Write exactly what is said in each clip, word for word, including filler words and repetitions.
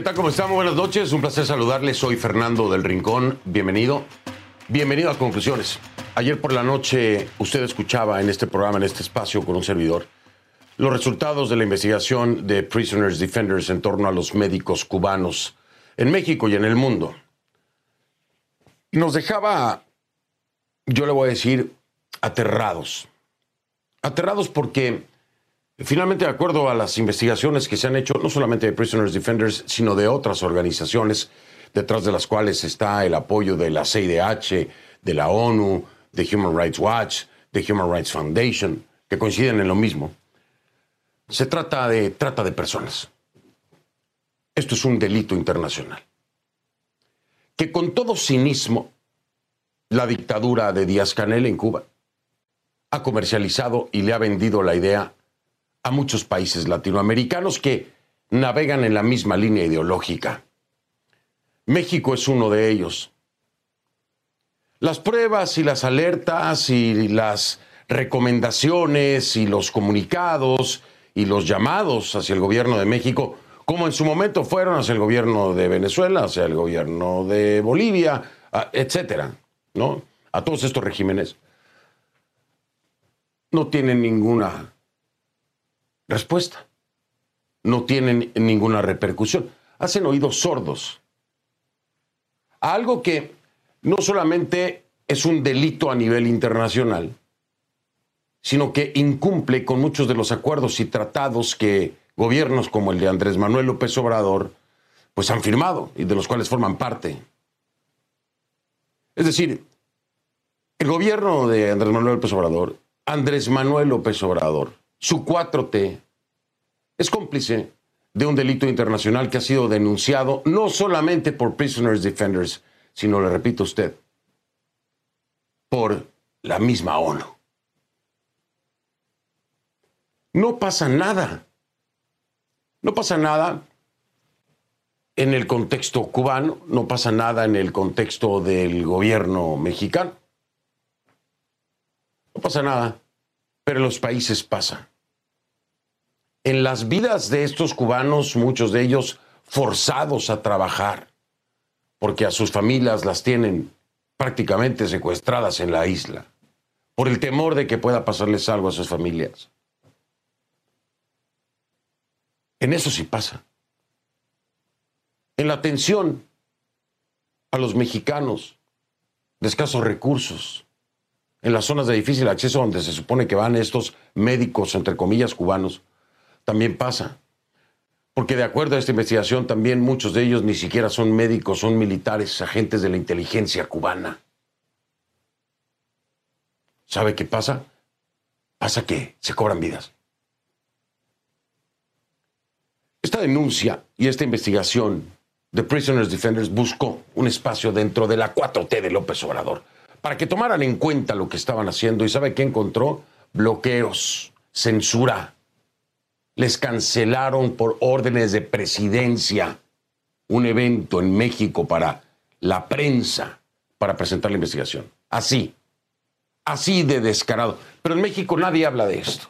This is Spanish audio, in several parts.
tal? ¿Cómo están? Buenas noches. Un placer saludarles. Soy Fernando del Rincón. Bienvenido. Bienvenido a Conclusiones. Ayer por la noche usted escuchaba en este programa, en este espacio con un servidor, los resultados de la investigación de Prisoners Defenders en torno a los médicos cubanos en México y en el mundo. Y nos dejaba, yo le voy a decir, aterrados. Aterrados porque finalmente, de acuerdo a las investigaciones que se han hecho, no solamente de Prisoners Defenders, sino de otras organizaciones, detrás de las cuales está el apoyo de la C I D H, de la ONU, de Human Rights Watch, de Human Rights Foundation, que coinciden en lo mismo. Se trata de trata de personas. Esto es un delito internacional. Que con todo cinismo, la dictadura de Díaz-Canel en Cuba ha comercializado y le ha vendido la idea a muchos países latinoamericanos que navegan en la misma línea ideológica. México es uno de ellos. Las pruebas y las alertas y las recomendaciones y los comunicados y los llamados hacia el gobierno de México, como en su momento fueron hacia el gobierno de Venezuela, hacia el gobierno de Bolivia, etcétera, ¿no? A todos estos regímenes, no tienen ninguna respuesta, no tienen ninguna repercusión. Hacen oídos sordos a algo que no solamente es un delito a nivel internacional, sino que incumple con muchos de los acuerdos y tratados que gobiernos como el de Andrés Manuel López Obrador pues han firmado y de los cuales forman parte. Es decir, el gobierno de Andrés Manuel López Obrador, Andrés Manuel López Obrador, su cuatro T, es cómplice de un delito internacional que ha sido denunciado no solamente por Prisoners Defenders, sino, le repito a usted, por la misma ONU. No pasa nada. No pasa nada en el contexto cubano, no pasa nada en el contexto del gobierno mexicano. No pasa nada, pero en los países pasa. En las vidas de estos cubanos, muchos de ellos forzados a trabajar, porque a sus familias las tienen prácticamente secuestradas en la isla, por el temor de que pueda pasarles algo a sus familias. En eso sí pasa. En la atención a los mexicanos de escasos recursos, en las zonas de difícil acceso donde se supone que van estos médicos, entre comillas, cubanos, también pasa. Porque de acuerdo a esta investigación, también muchos de ellos ni siquiera son médicos, son militares, agentes de la inteligencia cubana. ¿Sabe qué pasa? Pasa que se cobran vidas. Esta denuncia y esta investigación de Prisoners Defenders buscó un espacio dentro de la cuatro T de López Obrador para que tomaran en cuenta lo que estaban haciendo. ¿Y sabe qué encontró? Bloqueos, censura. Les cancelaron por órdenes de presidencia un evento en México para la prensa para presentar la investigación. Así, así de descarado. Pero en México nadie habla de esto.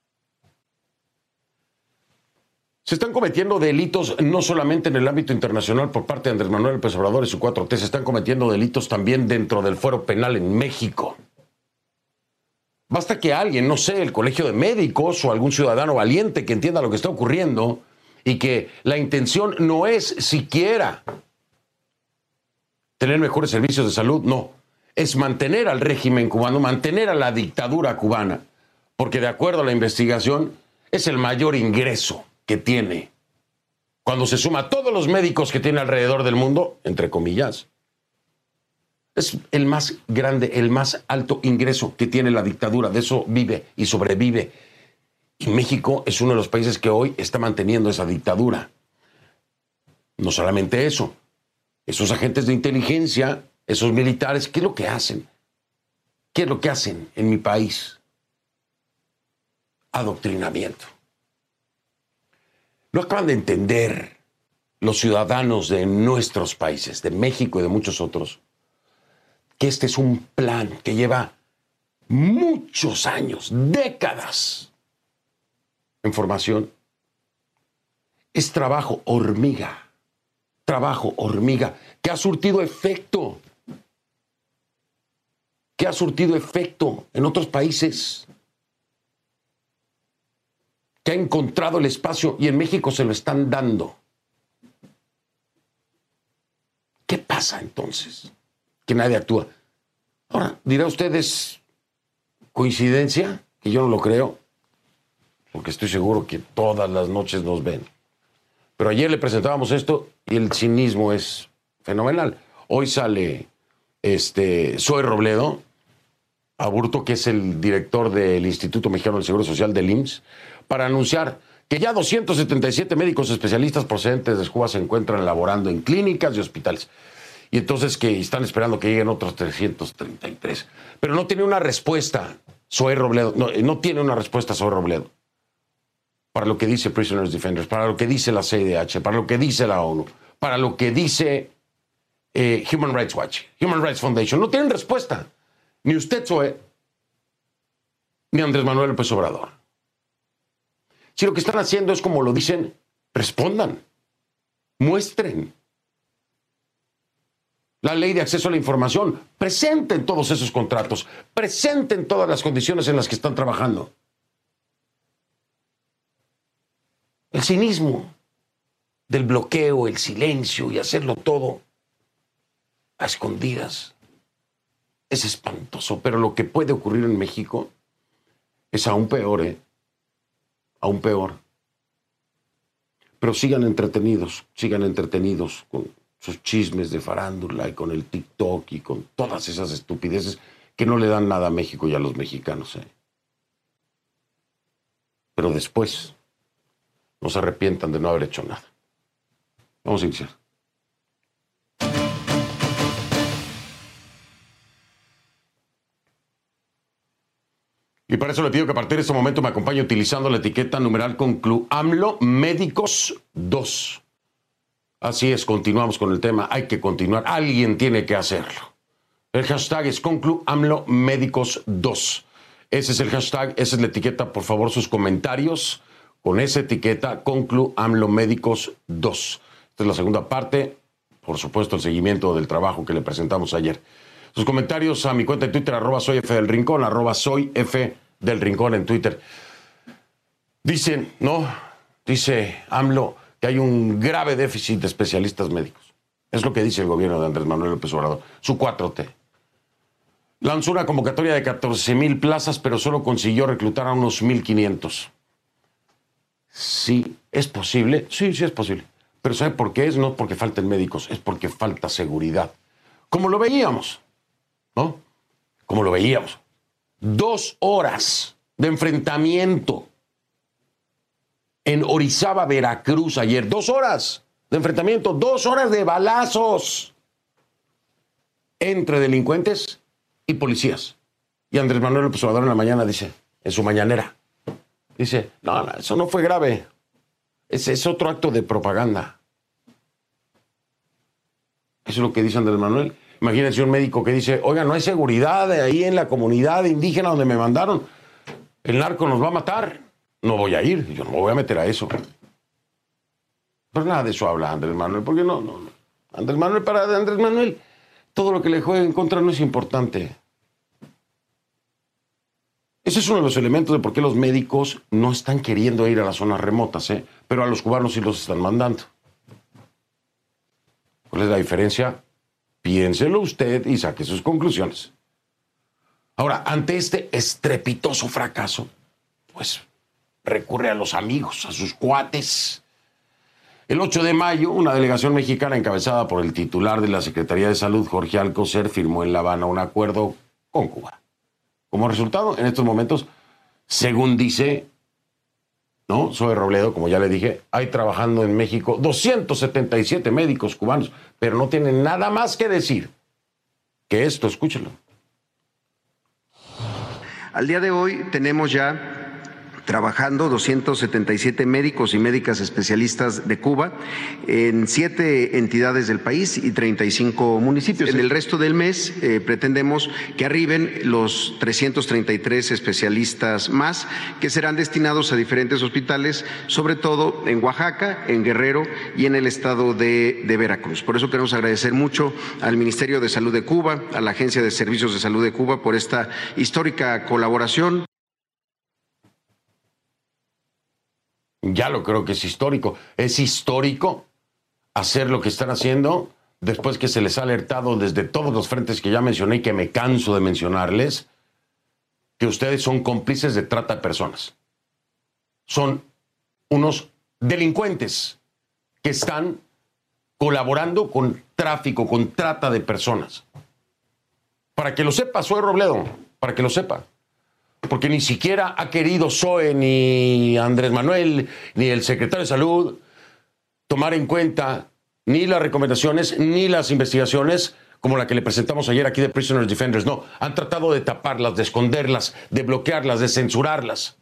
Se están cometiendo delitos no solamente en el ámbito internacional por parte de Andrés Manuel López Obrador y su cuatro T, se están cometiendo delitos también dentro del fuero penal en México. Basta que alguien, no sé, el colegio de médicos o algún ciudadano valiente que entienda lo que está ocurriendo y que la intención no es siquiera tener mejores servicios de salud, no. Es mantener al régimen cubano, mantener a la dictadura cubana, porque de acuerdo a la investigación es el mayor ingreso que tiene. Cuando se suma a todos los médicos que tiene alrededor del mundo, entre comillas, es el más grande, el más alto ingreso que tiene la dictadura. De eso vive y sobrevive. Y México es uno de los países que hoy está manteniendo esa dictadura. No solamente eso. Esos agentes de inteligencia, esos militares, ¿qué es lo que hacen? ¿Qué es lo que hacen en mi país? Adoctrinamiento. No acaban de entender los ciudadanos de nuestros países, de México y de muchos otros, que este es un plan que lleva muchos años, décadas en formación. Es trabajo hormiga. trabajo hormiga que ha surtido efecto, que ha surtido efecto en otros países, que ha encontrado el espacio y en México se lo están dando. ¿Qué pasa entonces? Que nadie actúa. Ahora, dirá usted, ¿es coincidencia? Que yo no lo creo, porque estoy seguro que todas las noches nos ven. Pero ayer le presentábamos esto y el cinismo es fenomenal. Hoy sale este Zoe Robledo Aburto, que es el director del Instituto Mexicano del Seguro Social del I M S S, para anunciar que ya doscientos setenta y siete médicos especialistas procedentes de Cuba se encuentran laborando en clínicas y hospitales. Y entonces que están esperando que lleguen otros trescientos treinta y tres. Pero no tiene una respuesta Zoe Robledo, no, no tiene una respuesta Zoe Robledo para lo que dice Prisoners Defenders, para lo que dice la C I D H, para lo que dice la ONU, para lo que dice eh, Human Rights Watch, Human Rights Foundation. No tienen respuesta. Ni usted, Zoe, ni Andrés Manuel López Obrador. Si lo que están haciendo es como lo dicen, respondan, muestren. La ley de acceso a la información, presenten todos esos contratos, presenten todas las condiciones en las que están trabajando. El cinismo del bloqueo, el silencio y hacerlo todo a escondidas es espantoso, pero lo que puede ocurrir en México es aún peor, ¿eh? Aún peor. Pero sigan entretenidos, sigan entretenidos con sus chismes de farándula y con el TikTok y con todas esas estupideces que no le dan nada a México y a los mexicanos, ¿eh? Pero después no se arrepientan de no haber hecho nada. Vamos a iniciar. Y para eso le pido que a partir de este momento me acompañe utilizando la etiqueta numeral conclu AMLO Médicos dos. Así es, continuamos con el tema. Hay que continuar. Alguien tiene que hacerlo. El hashtag es conclu AMLO Médicos dos. Ese es el hashtag, esa es la etiqueta. Por favor, sus comentarios con esa etiqueta conclu AMLO Médicos dos. Esta es la segunda parte. Por supuesto, el seguimiento del trabajo que le presentamos ayer. Sus comentarios a mi cuenta de Twitter, arroba soy F del Rincón, arroba soy F del Rincón en Twitter. Dicen, ¿no? Dice AMLO que hay un grave déficit de especialistas médicos. Es lo que dice el gobierno de Andrés Manuel López Obrador, su cuatro T. Lanzó una convocatoria de catorce mil plazas, pero solo consiguió reclutar a unos mil quinientos. Sí, ¿es posible? Sí, sí es posible. Pero ¿sabe por qué es? No porque falten médicos, es porque falta seguridad. Como lo veíamos, ¿no? Como lo veíamos. Dos horas de enfrentamiento en Orizaba, Veracruz ayer. Dos horas de enfrentamiento, dos horas de balazos entre delincuentes y policías. Y Andrés Manuel López Obrador en la mañana dice, en su mañanera, dice, no, no, eso no fue grave. Ese es otro acto de propaganda. Eso es lo que dice Andrés Manuel. Imagínense un médico que dice, oiga, no hay seguridad ahí en la comunidad indígena donde me mandaron. El narco nos va a matar. No voy a ir, yo no me voy a meter a eso. Pero nada de eso habla Andrés Manuel, porque no, no, no. Andrés Manuel, para Andrés Manuel, todo lo que le juegue en contra no es importante. Ese es uno de los elementos de por qué los médicos no están queriendo ir a las zonas remotas, ¿eh? Pero a los cubanos sí los están mandando. ¿Cuál es la diferencia? Piénselo usted y saque sus conclusiones. Ahora, ante este estrepitoso fracaso, pues recurre a los amigos, a sus cuates. El ocho de mayo, una delegación mexicana encabezada por el titular de la Secretaría de Salud, Jorge Alcocer, firmó en La Habana un acuerdo con Cuba. Como resultado, en estos momentos, según dice, ¿no? Zoe Robledo, como ya le dije, hay trabajando en México doscientos setenta y siete médicos cubanos, pero no tienen nada más que decir que esto, escúchelo. Al día de hoy tenemos ya trabajando doscientos setenta y siete médicos y médicas especialistas de Cuba en siete entidades del país y treinta y cinco municipios. En el resto del mes eh, pretendemos que arriben los trescientos treinta y tres especialistas más que serán destinados a diferentes hospitales, sobre todo en Oaxaca, en Guerrero y en el estado de, de Veracruz. Por eso queremos agradecer mucho al Ministerio de Salud de Cuba, a la Agencia de Servicios de Salud de Cuba por esta histórica colaboración. Ya lo creo que es histórico. Es histórico hacer lo que están haciendo después que se les ha alertado desde todos los frentes que ya mencioné y que me canso de mencionarles, que ustedes son cómplices de trata de personas. Son unos delincuentes que están colaborando con tráfico, con trata de personas. Para que lo sepa, Zoe Robledo, para que lo sepa. Porque ni siquiera ha querido Zoe, ni Andrés Manuel, ni el secretario de Salud tomar en cuenta ni las recomendaciones, ni las investigaciones como la que le presentamos ayer aquí de Prisoners Defenders. No, han tratado de taparlas, de esconderlas, de bloquearlas, de censurarlas.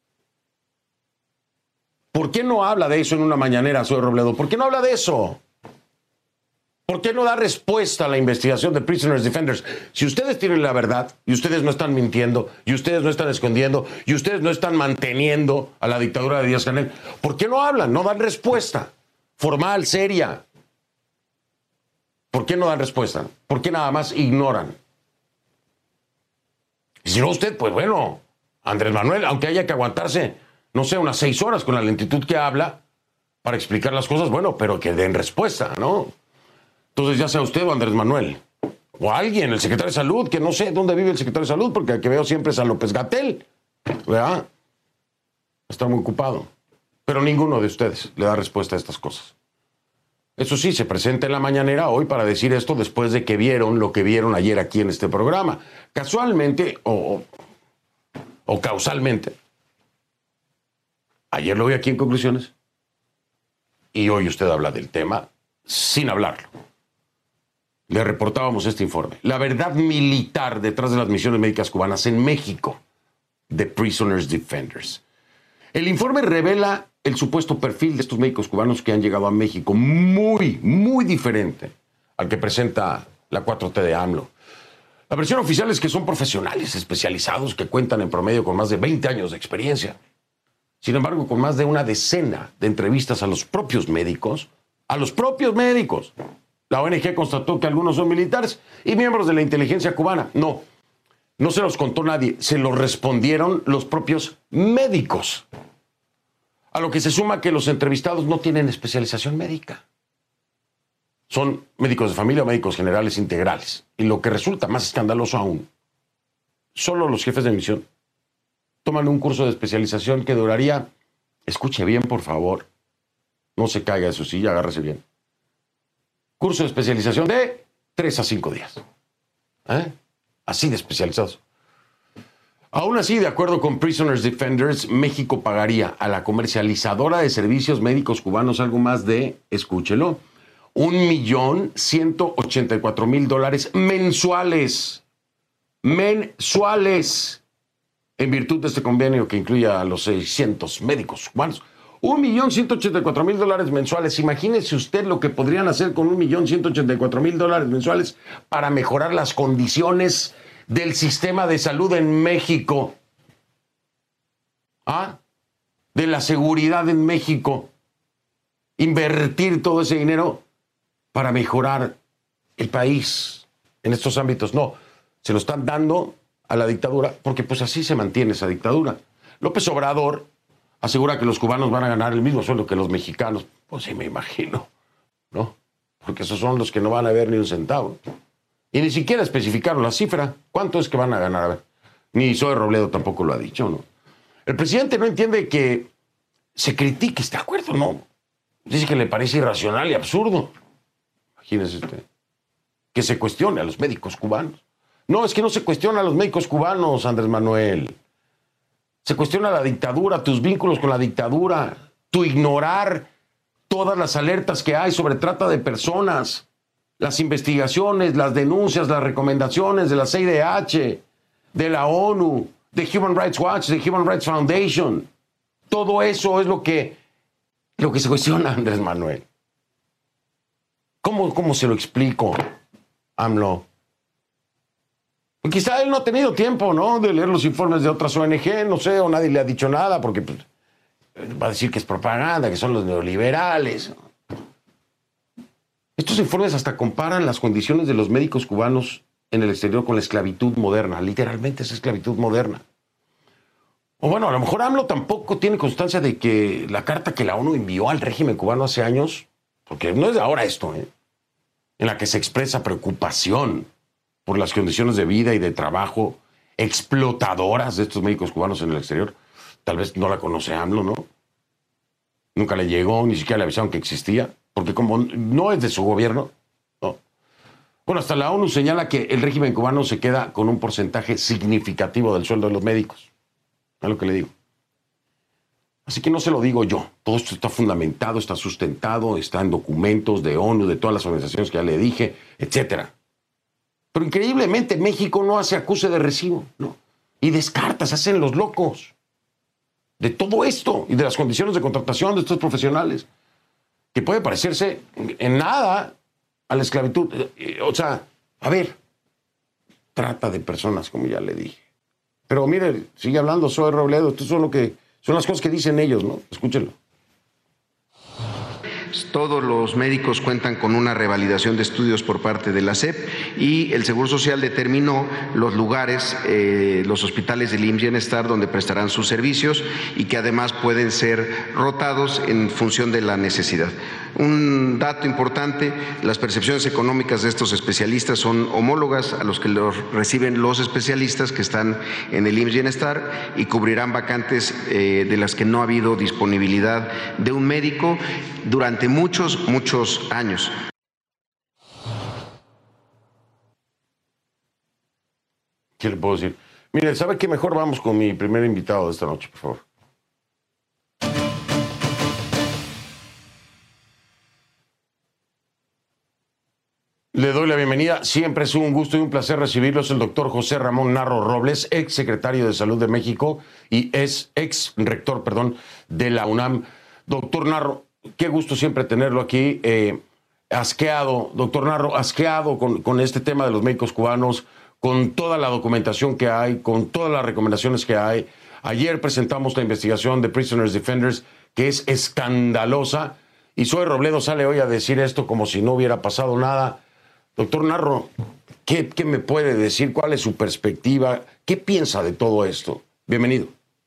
¿Por qué no habla de eso en una mañanera, Zoe Robledo? ¿Por qué no habla de eso? ¿Por qué no da respuesta a la investigación de Prisoners Defenders? Si ustedes tienen la verdad, y ustedes no están mintiendo, y ustedes no están escondiendo, y ustedes no están manteniendo a la dictadura de Díaz-Canel, ¿por qué no hablan? No dan respuesta formal, seria. ¿Por qué no dan respuesta? ¿Por qué nada más ignoran? Y si no usted, pues bueno, Andrés Manuel, aunque haya que aguantarse, no sé, unas seis horas con la lentitud que habla para explicar las cosas, bueno, pero que den respuesta, ¿no? Entonces, ya sea usted o Andrés Manuel, o alguien, el secretario de Salud, que no sé dónde vive el secretario de Salud, porque el que veo siempre es a López-Gatell, ¿verdad? Está muy ocupado. Pero ninguno de ustedes le da respuesta a estas cosas. Eso sí, se presenta en la mañanera hoy para decir esto después de que vieron lo que vieron ayer aquí en este programa. Casualmente o, o causalmente, ayer lo vi aquí en Conclusiones y hoy usted habla del tema sin hablarlo. Le reportábamos este informe. La verdad militar detrás de las misiones médicas cubanas en México, de Prisoners Defenders. El informe revela el supuesto perfil de estos médicos cubanos que han llegado a México, muy, muy diferente al que presenta la cuatro T de AMLO. La versión oficial es que son profesionales especializados que cuentan en promedio con más de veinte años de experiencia. Sin embargo, con más de una decena de entrevistas a los propios médicos, a los propios médicos, la O N G constató que algunos son militares y miembros de la inteligencia cubana. No, no se los contó nadie, se los respondieron los propios médicos. A lo que se suma que los entrevistados no tienen especialización médica. Son médicos de familia o médicos generales integrales. Y lo que resulta más escandaloso aún, solo los jefes de misión toman un curso de especialización que duraría, escuche bien por favor, no se caiga de su silla, agárrese bien. Curso de especialización de tres a cinco días. ¿Eh? Así de especializados. Aún así, de acuerdo con Prisoners Defenders, México pagaría a la comercializadora de servicios médicos cubanos algo más de, escúchelo, un millón ciento ochenta y cuatro mil dólares mensuales. Mensuales. En virtud de este convenio que incluye a los seiscientos médicos cubanos. Un millón ciento ochenta y cuatro mil dólares mensuales. Imagínese usted lo que podrían hacer con un millón ciento ochenta y cuatro mil dólares mensuales para mejorar las condiciones del sistema de salud en México. ¿Ah? De la seguridad en México. Invertir todo ese dinero para mejorar el país en estos ámbitos. No, se lo están dando a la dictadura porque pues así se mantiene esa dictadura. López Obrador asegura que los cubanos van a ganar el mismo sueldo que los mexicanos. Pues sí, me imagino, ¿no? Porque esos son los que no van a ver ni un centavo. Y ni siquiera especificaron la cifra. ¿Cuánto es que van a ganar? A ver, ni Zoe Robledo tampoco lo ha dicho, ¿no? El presidente no entiende que se critique, ¿está de acuerdo? No. Dice que le parece irracional y absurdo. Imagínese usted. Que se cuestione a los médicos cubanos. No, es que no se cuestiona a los médicos cubanos, Andrés Manuel. Se cuestiona la dictadura, tus vínculos con la dictadura, tu ignorar todas las alertas que hay sobre trata de personas, las investigaciones, las denuncias, las recomendaciones de la C I D H, de la ONU, de Human Rights Watch, de Human Rights Foundation. Todo eso es lo que, lo que se cuestiona Andrés Manuel. ¿Cómo, cómo se lo explico, AMLO? Quizá él no ha tenido tiempo, ¿no?, de leer los informes de otras O N G, no sé, o nadie le ha dicho nada, porque pues, va a decir que es propaganda, que son los neoliberales. Estos informes hasta comparan las condiciones de los médicos cubanos en el exterior con la esclavitud moderna. Literalmente es esclavitud moderna. O bueno, a lo mejor AMLO tampoco tiene constancia de que la carta que la ONU envió al régimen cubano hace años, porque no es de ahora esto, ¿eh?, en la que se expresa preocupación por las condiciones de vida y de trabajo explotadoras de estos médicos cubanos en el exterior. Tal vez no la conoce AMLO, ¿no? Nunca le llegó, ni siquiera le avisaron que existía, porque como no es de su gobierno, no. Bueno, hasta la ONU señala que el régimen cubano se queda con un porcentaje significativo del sueldo de los médicos. Es lo que le digo. Así que no se lo digo yo. Todo esto está fundamentado, está sustentado, está en documentos de ONU, de todas las organizaciones que ya le dije, etcétera. Pero increíblemente México no hace acuse de recibo, ¿no? Y descarta, se hacen los locos de todo esto y de las condiciones de contratación de estos profesionales, que puede parecerse en nada a la esclavitud. O sea, a ver, trata de personas, como ya le dije. Pero mire, sigue hablando Zoe Robledo, esto son, lo que, son las cosas que dicen ellos, ¿no? Escúchenlo. Todos los médicos cuentan con una revalidación de estudios por parte de la S E P y el Seguro Social determinó los lugares, eh, los hospitales del I M S S Bienestar donde prestarán sus servicios y que además pueden ser rotados en función de la necesidad. Un dato importante, las percepciones económicas de estos especialistas son homólogas a los que los reciben los especialistas que están en el I M S S Bienestar y cubrirán vacantes eh, de las que no ha habido disponibilidad de un médico durante muchos, muchos años. ¿Qué le puedo decir? Mire, ¿sabe qué? Mejor vamos con mi primer invitado de esta noche, por favor. Le doy la bienvenida. Siempre es un gusto y un placer recibirlo. Es el doctor José Ramón Narro Robles, ex secretario de Salud de México y es ex rector, perdón, de la UNAM. Doctor Narro, qué gusto siempre tenerlo aquí. Eh, asqueado, doctor Narro, asqueado con, con este tema de los médicos cubanos, con toda la documentación que hay, con todas las recomendaciones que hay. Ayer presentamos la investigación de Prisoners Defenders, que es escandalosa, y Zoe Robledo sale hoy a decir esto como si no hubiera pasado nada. Doctor Narro, ¿qué, qué me puede decir? ¿Cuál es su perspectiva? ¿Qué piensa de todo esto? Bienvenido.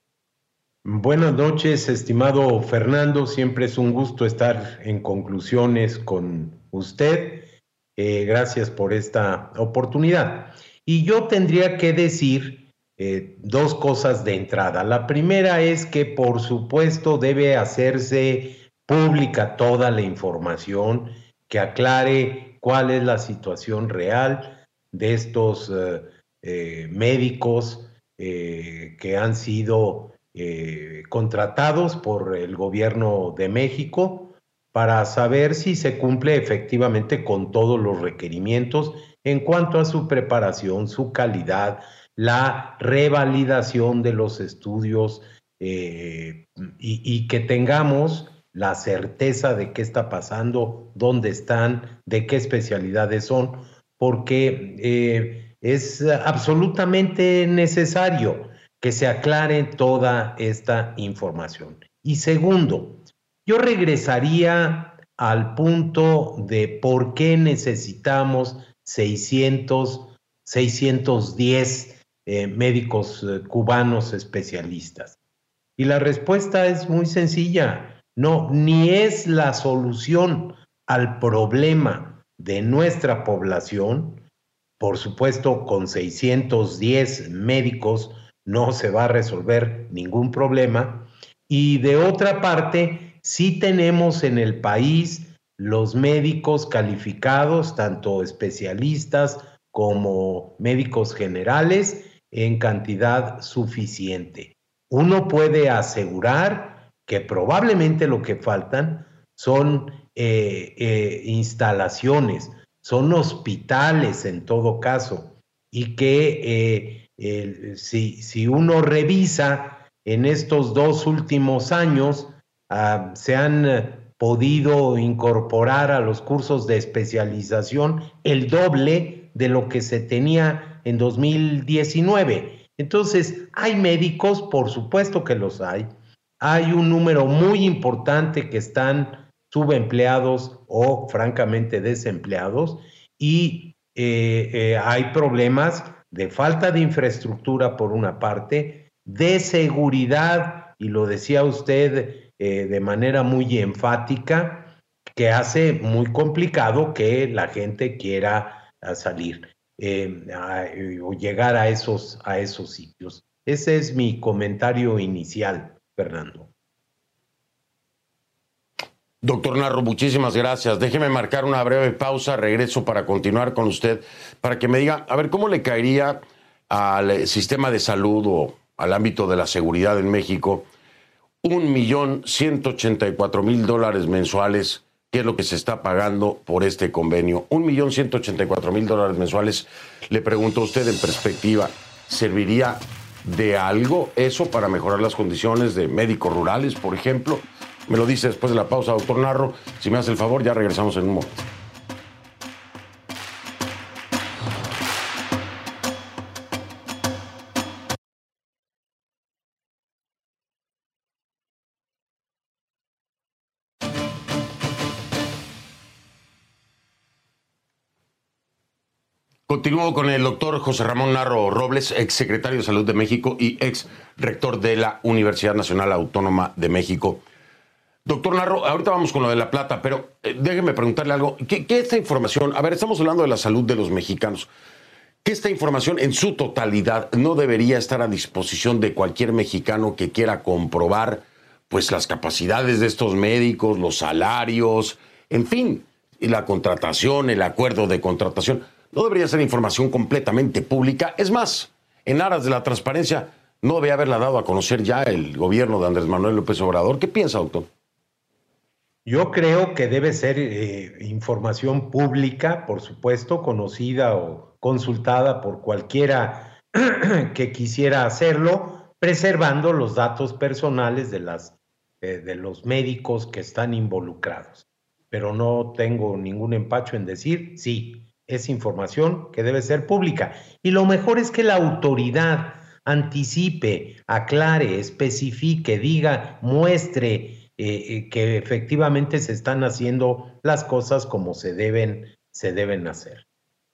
Buenas noches, estimado Fernando. Siempre es un gusto estar en Conclusiones con usted. Eh, gracias por esta oportunidad. Y yo tendría que decir eh, dos cosas de entrada. La primera es que, por supuesto, debe hacerse pública toda la información que aclare cuál es la situación real de estos eh, eh, médicos eh, que han sido Eh, contratados por el gobierno de México para saber si se cumple efectivamente con todos los requerimientos en cuanto a su preparación, su calidad, la revalidación de los estudios eh, y, y que tengamos la certeza de qué está pasando, dónde están, de qué especialidades son, porque eh, es absolutamente necesario que se aclare toda esta información. Y segundo, yo regresaría al punto de por qué necesitamos seiscientos, seiscientos diez eh, médicos eh, cubanos especialistas. Y la respuesta es muy sencilla. No, ni es la solución al problema de nuestra población. Por supuesto, con seiscientos diez médicos no se va a resolver ningún problema. Y de otra parte, sí tenemos en el país los médicos calificados, tanto especialistas como médicos generales, en cantidad suficiente. Uno puede asegurar que probablemente lo que faltan son eh, eh, instalaciones, son hospitales en todo caso, y que eh, Eh, si, si uno revisa en estos dos últimos años, uh, se han uh, podido incorporar a los cursos de especialización el doble de lo que se tenía en dos mil diecinueve. Entonces, hay médicos, por supuesto que los hay. Hay un número muy importante que están subempleados o francamente desempleados y eh, eh, hay problemas de falta de infraestructura por una parte, de seguridad, y lo decía usted eh, de manera muy enfática, que hace muy complicado que la gente quiera salir eh, a, o llegar a esos, a esos sitios. Ese es mi comentario inicial, Fernando. Doctor Narro, muchísimas gracias. Déjeme marcar una breve pausa, regreso para continuar con usted, para que me diga, a ver, ¿cómo le caería al sistema de salud o al ámbito de la seguridad en México un millón ciento ochenta y cuatro mil dólares mensuales, que es lo que se está pagando por este convenio? Un millón ciento ochenta y cuatro mil dólares mensuales. Le pregunto a usted en perspectiva, ¿serviría de algo eso para mejorar las condiciones de médicos rurales, por ejemplo? Me lo dice después de la pausa, doctor Narro. Si me hace el favor, ya regresamos en un momento. Continúo con el doctor José Ramón Narro Robles, ex secretario de Salud de México y ex rector de la Universidad Nacional Autónoma de México. Doctor Narro, ahorita vamos con lo de La Plata, pero eh, déjeme preguntarle algo. ¿Qué, ¿Qué esta información? A ver, estamos hablando de la salud de los mexicanos. ¿Qué esta información en su totalidad no debería estar a disposición de cualquier mexicano que quiera comprobar pues las capacidades de estos médicos, los salarios, en fin, y la contratación, el acuerdo de contratación? No debería ser información completamente pública. Es más, en aras de la transparencia, no debe haberla dado a conocer ya el gobierno de Andrés Manuel López Obrador. ¿Qué piensa, doctor? Yo creo que debe ser eh, información pública, por supuesto, conocida o consultada por cualquiera que quisiera hacerlo, preservando los datos personales de, las, eh, de los médicos que están involucrados. Pero no tengo ningún empacho en decir, sí, es información que debe ser pública. Y lo mejor es que la autoridad anticipe, aclare, especifique, diga, muestre, Eh, que efectivamente se están haciendo las cosas como se deben, se deben hacer.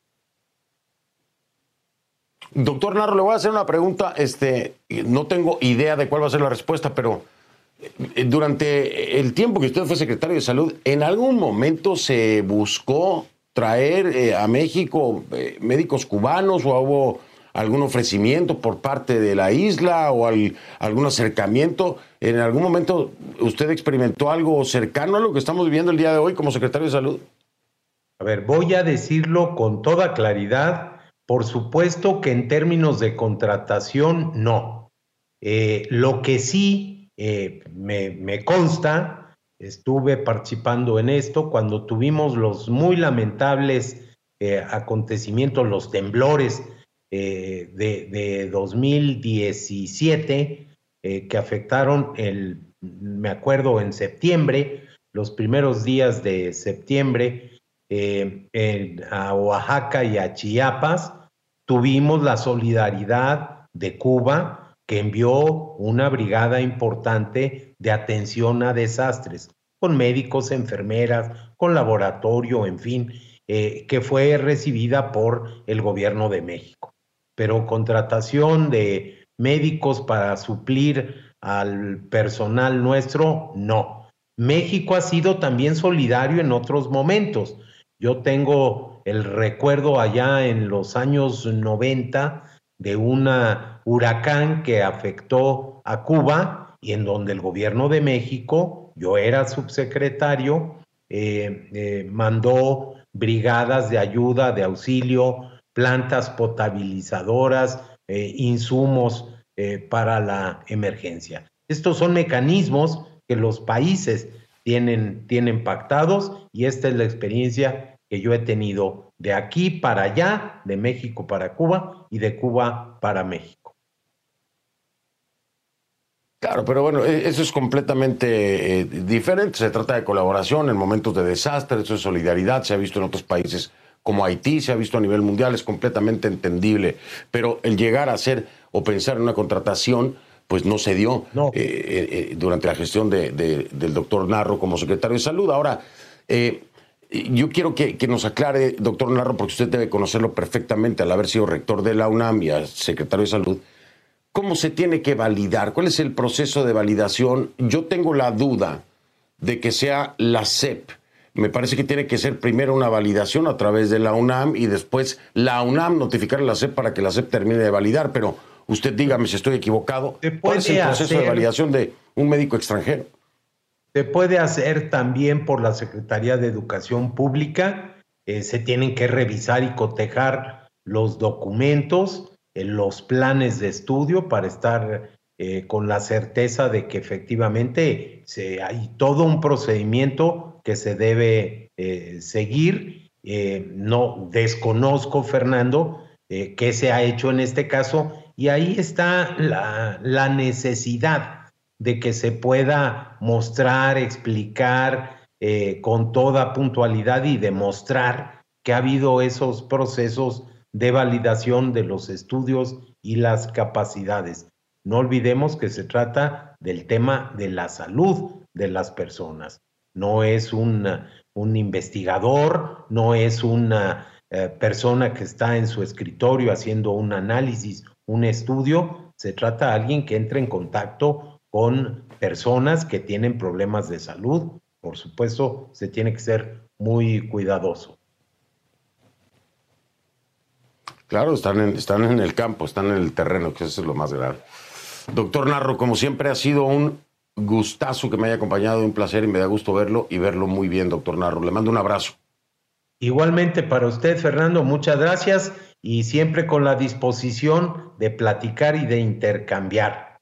Doctor Narro, le voy a hacer una pregunta. Este, no tengo idea de cuál va a ser la respuesta, pero durante el tiempo que usted fue secretario de Salud, ¿en algún momento se buscó traer eh, a México eh, médicos cubanos o hubo algún ofrecimiento por parte de la isla o al, algún acercamiento? ¿En algún momento usted experimentó algo cercano a lo que estamos viviendo el día de hoy como secretario de Salud? A ver, voy a decirlo con toda claridad. Por supuesto que en términos de contratación, no. Eh, lo que sí eh, me, me consta, estuve participando en esto cuando tuvimos los muy lamentables eh, acontecimientos, los temblores eh, de, de dos mil diecisiete, Eh, que afectaron, el, me acuerdo, en septiembre, los primeros días de septiembre, eh, en, a Oaxaca y a Chiapas. Tuvimos la solidaridad de Cuba, que envió una brigada importante de atención a desastres, con médicos, enfermeras, con laboratorio, en fin, eh, que fue recibida por el gobierno de México. Pero contratación de médicos para suplir al personal nuestro, no. México ha sido también solidario en otros momentos. Yo tengo el recuerdo allá en los años noventa de un huracán que afectó a Cuba y en donde el gobierno de México, yo era subsecretario, eh, eh, mandó brigadas de ayuda, de auxilio, plantas potabilizadoras, Eh, insumos eh, para la emergencia. Estos son mecanismos que los países tienen, tienen pactados y esta es la experiencia que yo he tenido de aquí para allá, de México para Cuba y de Cuba para México. Claro, pero bueno, eso es completamente eh, diferente. Se trata de colaboración en momentos de desastre, eso es solidaridad, se ha visto en otros países como Haití, se ha visto a nivel mundial, es completamente entendible. Pero el llegar a hacer o pensar en una contratación, pues no se dio no. eh, eh, durante la gestión de, de, del doctor Narro como secretario de Salud. Ahora, eh, yo quiero que, que nos aclare, doctor Narro, porque usted debe conocerlo perfectamente al haber sido rector de la UNAM y secretario de Salud. ¿Cómo se tiene que validar? ¿Cuál es el proceso de validación? Yo tengo la duda de que sea la S E P. Me parece que tiene que ser primero una validación a través de la UNAM y después la UNAM notificar a la S E P para que la S E P termine de validar. Pero usted dígame si estoy equivocado. ¿Cuál es el proceso hacer, de validación de un médico extranjero? Se puede hacer también por la Secretaría de Educación Pública. Eh, se tienen que revisar y cotejar los documentos, los planes de estudio para estar eh, con la certeza de que efectivamente se, hay todo un procedimiento que se debe eh, seguir. Eh, no desconozco, Fernando, eh, qué se ha hecho en este caso, y ahí está la, la necesidad de que se pueda mostrar, explicar eh, con toda puntualidad y demostrar que ha habido esos procesos de validación de los estudios y las capacidades. No olvidemos que se trata del tema de la salud de las personas. No es una, un investigador, no es una eh, persona que está en su escritorio haciendo un análisis, un estudio. Se trata de alguien que entra en contacto con personas que tienen problemas de salud. Por supuesto, se tiene que ser muy cuidadoso. Claro, están en, están en el campo, están en el terreno, que eso es lo más grave. Doctor Narro, como siempre ha sido un gustazo que me haya acompañado, un placer y me da gusto verlo y verlo muy bien, doctor Narro. Le mando un abrazo. Igualmente para usted, Fernando, muchas gracias y siempre con la disposición de platicar y de intercambiar.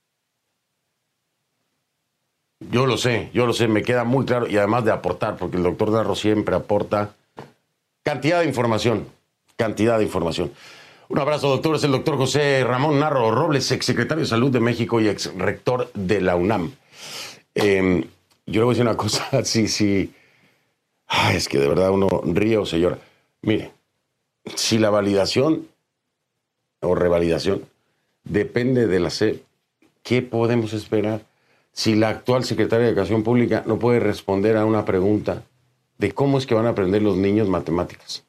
Yo lo sé, yo lo sé, me queda muy claro y además de aportar, porque el doctor Narro siempre aporta cantidad de información. Cantidad de información. Un abrazo, doctor. Es el doctor José Ramón Narro Robles, exsecretario de Salud de México y ex rector de la UNAM. Eh, yo le voy a decir una cosa, sí, sí. Ay, es que de verdad uno ríe o se llora. Mire, si la validación o revalidación depende de la S E P, ¿qué podemos esperar? Si la actual secretaria de Educación Pública no puede responder a una pregunta de cómo es que van a aprender los niños matemáticas.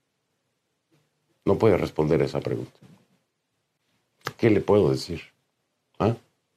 No puede responder a esa pregunta. ¿Qué le puedo decir? ¿Ah?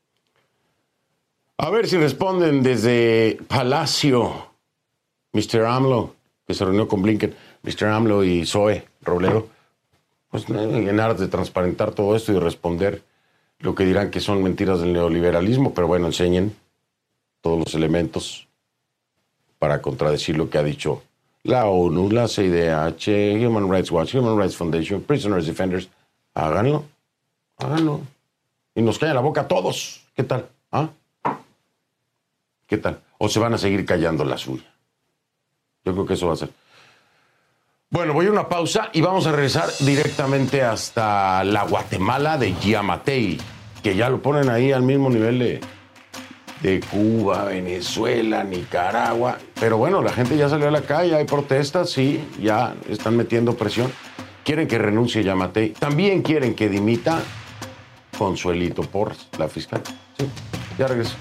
A ver si responden desde Palacio, mister AMLO, que se reunió con Blinken, mister AMLO y Zoe Robledo, pues en aras de transparentar todo esto y responder lo que dirán que son mentiras del neoliberalismo, pero bueno, enseñen todos los elementos para contradecir lo que ha dicho la ONU, la C I D H, Human Rights Watch, Human Rights Foundation, Prisoners Defenders. Háganlo, háganlo. Y nos cae la boca a todos. ¿Qué tal? ¿Ah? ¿Qué tal? ¿O se van a seguir callando la suya? Yo creo que eso va a ser. Bueno, voy a una pausa y vamos a regresar directamente hasta la Guatemala de Yamatei, que ya lo ponen ahí al mismo nivel de... de Cuba, Venezuela, Nicaragua. Pero bueno, la gente ya salió a la calle, hay protestas, sí, ya están metiendo presión. Quieren que renuncie Yamatei. También quieren que dimita Consuelito Porras, la fiscal. Sí, ya regreso.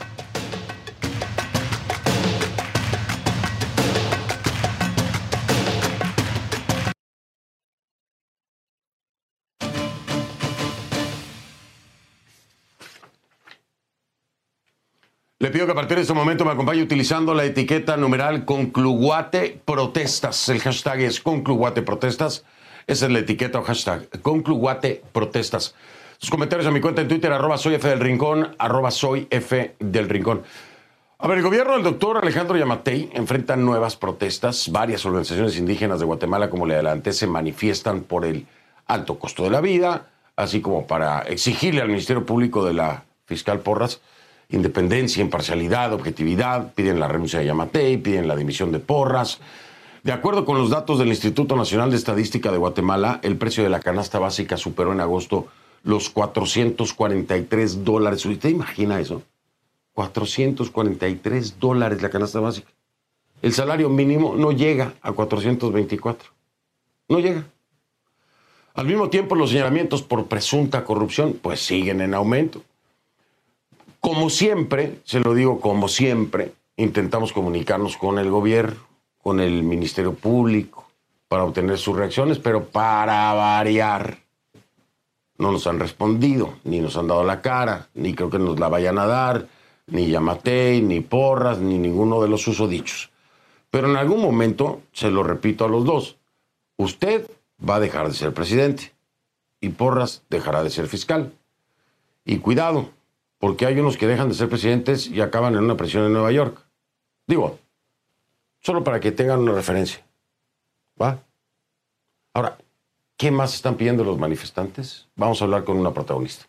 Le pido que a partir de este momento me acompañe utilizando la etiqueta numeral Concluguate Protestas. El hashtag es Concluguate Protestas. Esa es la etiqueta o hashtag Concluguate Protestas. Sus comentarios a mi cuenta en Twitter, arroba soy F del Rincón, arroba soy F del Rincón. A ver, el gobierno del doctor Alejandro Yamatei enfrenta nuevas protestas. Varias organizaciones indígenas de Guatemala, como le adelanté, se manifiestan por el alto costo de la vida, así como para exigirle al Ministerio Público de la fiscal Porras independencia, imparcialidad, objetividad. Piden la renuncia de Yamatei, piden la dimisión de Porras. De acuerdo con los datos del Instituto Nacional de Estadística de Guatemala, el precio de la canasta básica superó en agosto los cuatrocientos cuarenta y tres dólares. ¿Usted imagina eso? cuatrocientos cuarenta y tres dólares la canasta básica. El salario mínimo no llega a cuatrocientos veinticuatro. No llega. Al mismo tiempo, los señalamientos por presunta corrupción pues siguen en aumento. Como siempre, se lo digo como siempre, intentamos comunicarnos con el gobierno, con el Ministerio Público, para obtener sus reacciones, pero para variar, no nos han respondido, ni nos han dado la cara, ni creo que nos la vayan a dar, ni Yamatei, ni Porras, ni ninguno de los susodichos. Pero en algún momento, se lo repito a los dos, usted va a dejar de ser presidente y Porras dejará de ser fiscal. Y cuidado, porque hay unos que dejan de ser presidentes y acaban en una prisión en Nueva York. Digo, solo para que tengan una referencia. ¿Va? Ahora, ¿qué más están pidiendo los manifestantes? Vamos a hablar con una protagonista.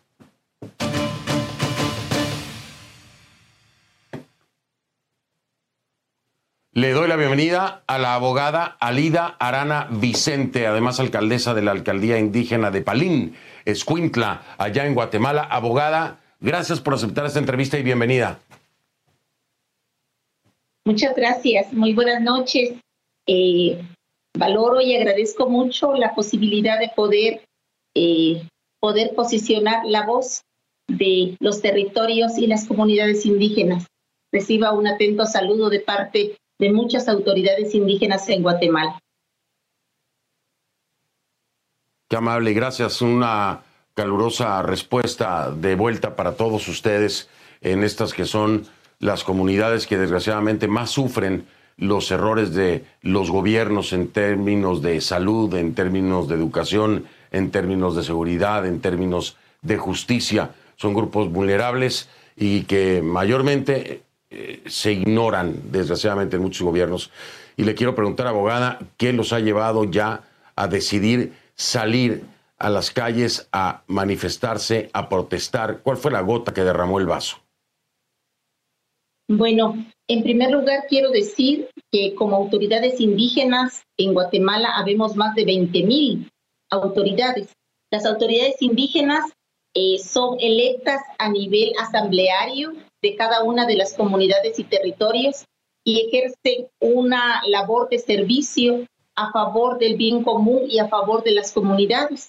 Le doy la bienvenida a la abogada Alida Arana Vicente, además alcaldesa de la alcaldía indígena de Palín, Escuintla, allá en Guatemala. Abogada, gracias por aceptar esta entrevista y bienvenida. Muchas gracias, muy buenas noches. Eh, valoro y agradezco mucho la posibilidad de poder, eh, poder posicionar la voz de los territorios y las comunidades indígenas. Reciba un atento saludo de parte de muchas autoridades indígenas en Guatemala. Qué amable, gracias. Una calurosa respuesta de vuelta para todos ustedes en estas que son las comunidades que desgraciadamente más sufren los errores de los gobiernos en términos de salud, en términos de educación, en términos de seguridad, en términos de justicia. Son grupos vulnerables y que mayormente eh, se ignoran, desgraciadamente, en muchos gobiernos. Y le quiero preguntar, abogada, ¿qué los ha llevado ya a decidir salir a las calles a manifestarse, a protestar? ¿Cuál fue la gota que derramó el vaso? Bueno, en primer lugar quiero decir que como autoridades indígenas en Guatemala habemos más de veinte mil autoridades. Las autoridades indígenas eh, son electas a nivel asambleario de cada una de las comunidades y territorios y ejercen una labor de servicio a favor del bien común y a favor de las comunidades.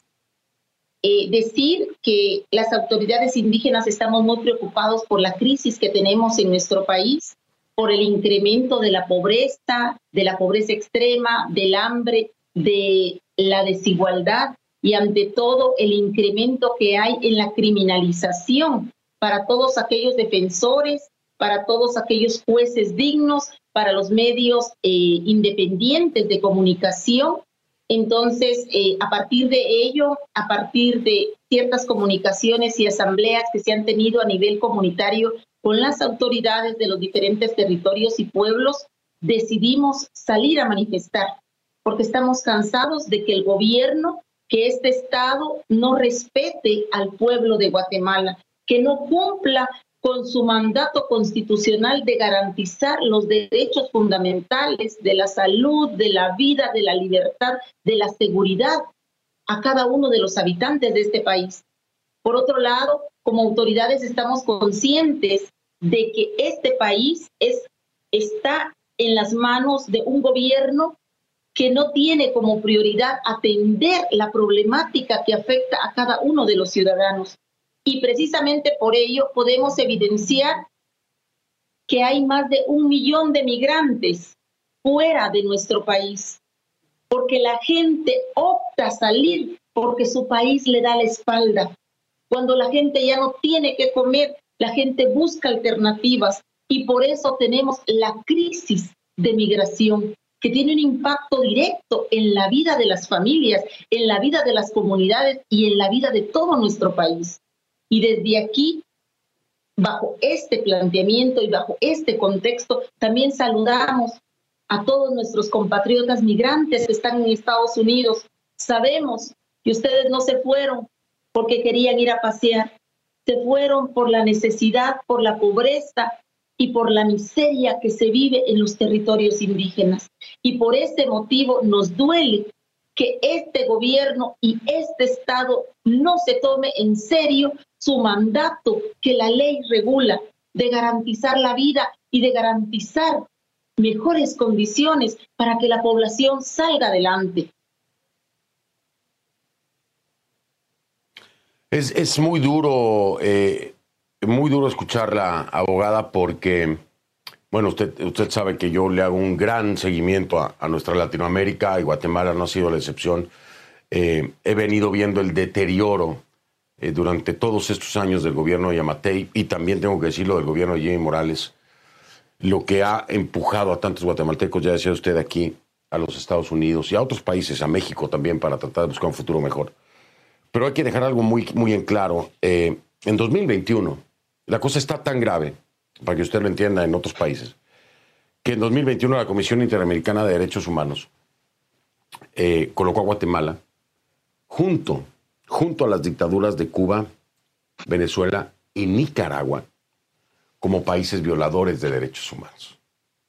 Eh, decir que las autoridades indígenas estamos muy preocupados por la crisis que tenemos en nuestro país, por el incremento de la pobreza, de la pobreza extrema, del hambre, de la desigualdad y ante todo el incremento que hay en la criminalización para todos aquellos defensores, para todos aquellos jueces dignos, para los medios eh, independientes de comunicación. Entonces, eh, a partir de ello, a partir de ciertas comunicaciones y asambleas que se han tenido a nivel comunitario con las autoridades de los diferentes territorios y pueblos, decidimos salir a manifestar, porque estamos cansados de que el gobierno, que este Estado no respete al pueblo de Guatemala, que no cumpla con su mandato constitucional de garantizar los derechos fundamentales de la salud, de la vida, de la libertad, de la seguridad a cada uno de los habitantes de este país. Por otro lado, como autoridades estamos conscientes de que este país es, está en las manos de un gobierno que no tiene como prioridad atender la problemática que afecta a cada uno de los ciudadanos. Y precisamente por ello podemos evidenciar que hay más de un millón de migrantes fuera de nuestro país, porque la gente opta salir porque su país le da la espalda. Cuando la gente ya no tiene que comer, la gente busca alternativas y por eso tenemos la crisis de migración, que tiene un impacto directo en la vida de las familias, en la vida de las comunidades y en la vida de todo nuestro país. Y desde aquí, bajo este planteamiento y bajo este contexto, también saludamos a todos nuestros compatriotas migrantes que están en Estados Unidos. Sabemos que ustedes no se fueron porque querían ir a pasear, se fueron por la necesidad, por la pobreza, y por la miseria que se vive en los territorios indígenas. Y por ese motivo nos duele que este gobierno y este Estado no se tome en serio su mandato que la ley regula de garantizar la vida y de garantizar mejores condiciones para que la población salga adelante. Es, es muy duro, eh, muy duro escucharla, abogada, porque, bueno, usted, usted sabe que yo le hago un gran seguimiento a, a nuestra Latinoamérica y Guatemala no ha sido la excepción. Eh, he venido viendo el deterioro eh, durante todos estos años del gobierno de Yamatei y también tengo que decirlo del gobierno de Jimmy Morales, lo que ha empujado a tantos guatemaltecos, ya decía usted aquí, a los Estados Unidos y a otros países, a México también, para tratar de buscar un futuro mejor. Pero hay que dejar algo muy, muy en claro. Eh, en dos mil veintiuno, la cosa está tan grave, para que usted lo entienda en otros países, que en dos mil veintiuno la Comisión Interamericana de Derechos Humanos eh, colocó a Guatemala junto, junto a las dictaduras de Cuba, Venezuela y Nicaragua como países violadores de derechos humanos.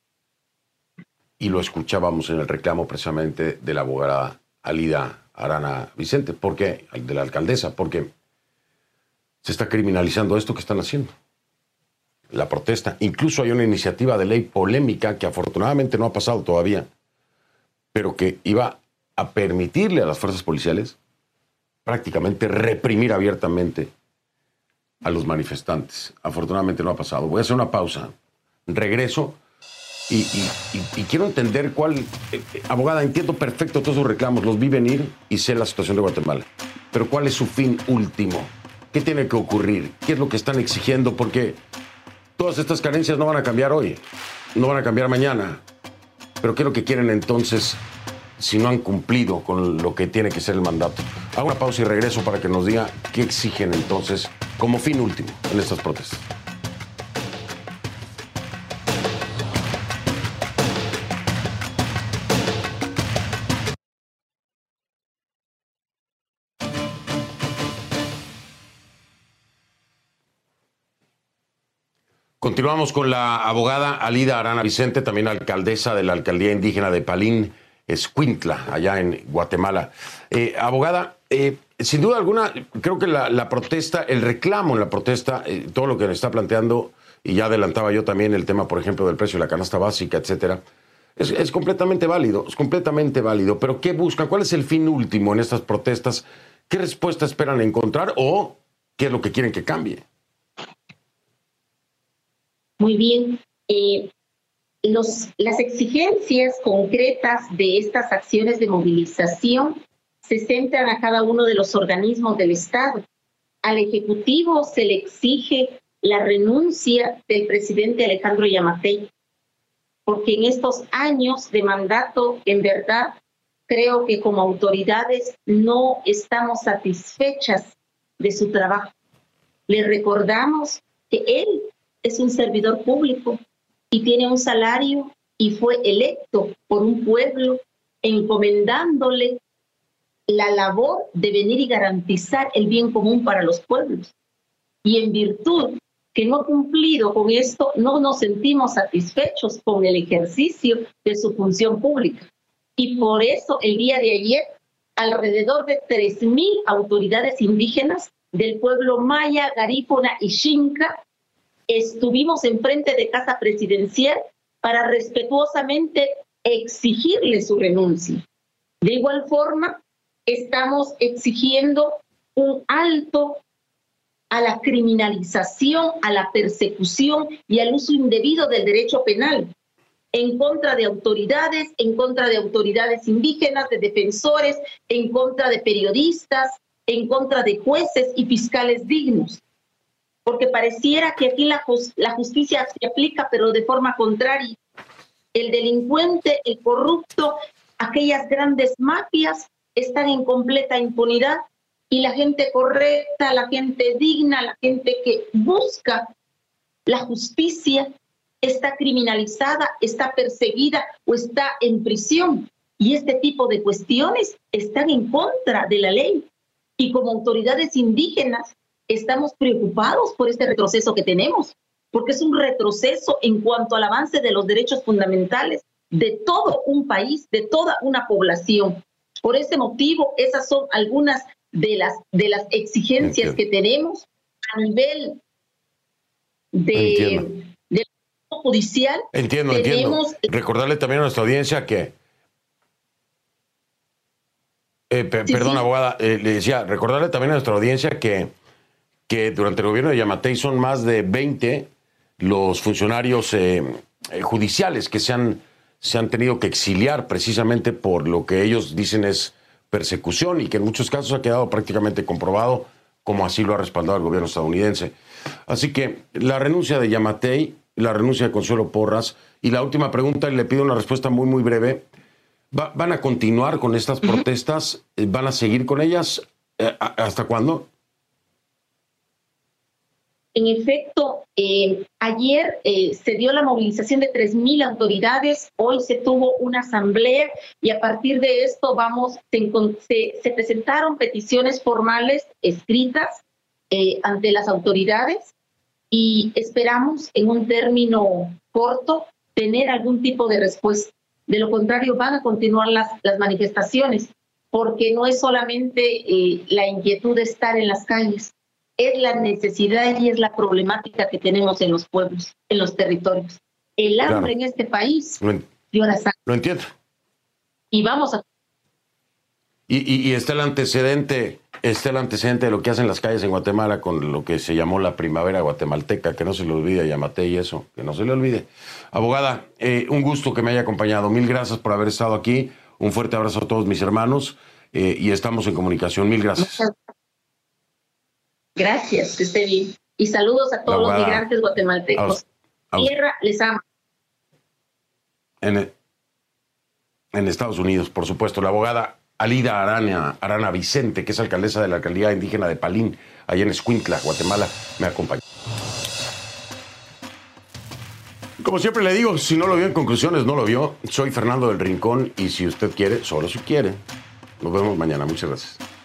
Y lo escuchábamos en el reclamo precisamente de la abogada Alida Arana Vicente, porque, de la alcaldesa, porque se está criminalizando esto que están haciendo. La protesta. Incluso hay una iniciativa de ley polémica que afortunadamente no ha pasado todavía, pero que iba a permitirle a las fuerzas policiales prácticamente reprimir abiertamente a los manifestantes. Afortunadamente no ha pasado. Voy a hacer una pausa. Regreso y, y, y, y quiero entender cuál... Eh, eh, abogada, entiendo perfecto todos sus reclamos, los vi venir y sé la situación de Guatemala. Pero ¿cuál es su fin último? ¿Qué tiene que ocurrir? ¿Qué es lo que están exigiendo? Porque todas estas carencias no van a cambiar hoy, no van a cambiar mañana. Pero ¿qué es lo que quieren entonces si no han cumplido con lo que tiene que ser el mandato? Hago una pausa y regreso para que nos diga qué exigen entonces como fin último en estas protestas. Continuamos con la abogada Alida Arana Vicente, también alcaldesa de la alcaldía indígena de Palín Escuintla, allá en Guatemala. Eh, abogada, eh, sin duda alguna, creo que la, la protesta, el reclamo en la protesta, eh, todo lo que me está planteando, y ya adelantaba yo también el tema, por ejemplo, del precio de la canasta básica, etcétera, es, es completamente válido, es completamente válido. Pero ¿qué buscan? ¿Cuál es el fin último en estas protestas? ¿Qué respuesta esperan encontrar o qué es lo que quieren que cambie? Muy bien. Eh, los, las exigencias concretas de estas acciones de movilización se centran a cada uno de los organismos del Estado. Al Ejecutivo se le exige la renuncia del presidente Alejandro Yamatei, porque en estos años de mandato, en verdad, creo que como autoridades no estamos satisfechas de su trabajo. Le recordamos que él es un servidor público y tiene un salario y fue electo por un pueblo encomendándole la labor de venir y garantizar el bien común para los pueblos. Y en virtud que no ha cumplido con esto, no nos sentimos satisfechos con el ejercicio de su función pública. Y por eso el día de ayer, alrededor de tres mil autoridades indígenas del pueblo maya, garífuna y xinca estuvimos enfrente de Casa Presidencial para respetuosamente exigirle su renuncia. De igual forma, estamos exigiendo un alto a la criminalización, a la persecución y al uso indebido del derecho penal en contra de autoridades, en contra de autoridades indígenas, de defensores, en contra de periodistas, en contra de jueces y fiscales dignos. Porque pareciera que aquí la, la justicia se aplica, pero de forma contraria. El delincuente, el corrupto, aquellas grandes mafias están en completa impunidad y la gente correcta, la gente digna, la gente que busca la justicia está criminalizada, está perseguida o está en prisión. Y este tipo de cuestiones están en contra de la ley. Y como autoridades indígenas estamos preocupados por este retroceso que tenemos. porque es un retroceso en cuanto al avance de los derechos fundamentales de todo un país, de toda una población. Por ese motivo, esas son algunas de las, de las exigencias Entiendo. que tenemos a nivel de, de judicial. Entiendo, tenemos, entiendo. Recordarle también a nuestra audiencia que Eh, pe sí, perdón, sí. abogada, eh, le decía, recordarle también a nuestra audiencia que, que durante el gobierno de Yamatei son más de veinte los funcionarios eh, eh, judiciales que se han, se han tenido que exiliar precisamente por lo que ellos dicen es persecución y que en muchos casos ha quedado prácticamente comprobado, como así lo ha respaldado el gobierno estadounidense. Así que la renuncia de Yamatei, la renuncia de Consuelo Porras, y la última pregunta, y le pido una respuesta muy, muy breve. Va, ¿Van a continuar con estas protestas? ¿Van a seguir con ellas? ¿Hasta cuándo? En efecto, eh, ayer eh, se dio la movilización de tres mil autoridades, hoy se tuvo una asamblea y a partir de esto vamos, se, se, se presentaron peticiones formales escritas eh, ante las autoridades y esperamos en un término corto tener algún tipo de respuesta. De lo contrario, van a continuar las, las manifestaciones, porque no es solamente eh, la inquietud de estar en las calles, es la necesidad y es la problemática que tenemos en los pueblos, en los territorios. El hambre claro. en este país, lo, en, lo entiendo. Y vamos a... Y, y, y está el antecedente, está el antecedente de lo que hacen las calles en Guatemala con lo que se llamó la primavera guatemalteca, que no se le olvide, Yamatei y eso, que no se le olvide. Abogada, eh, un gusto que me haya acompañado. Mil gracias por haber estado aquí. Un fuerte abrazo a todos mis hermanos eh, y estamos en comunicación. Mil gracias. Gracias, que esté bien. Y saludos a todos abogada, los migrantes guatemaltecos. A, a, Tierra les ama. En, en Estados Unidos, por supuesto. La abogada Alida Arana, Arana Vicente, que es alcaldesa de la alcaldía indígena de Palín, allá en Escuintla, Guatemala, me acompaña. Como siempre le digo, si no lo vio en conclusiones, no lo vio. Soy Fernando del Rincón y si usted quiere, solo si quiere. Nos vemos mañana. Muchas gracias.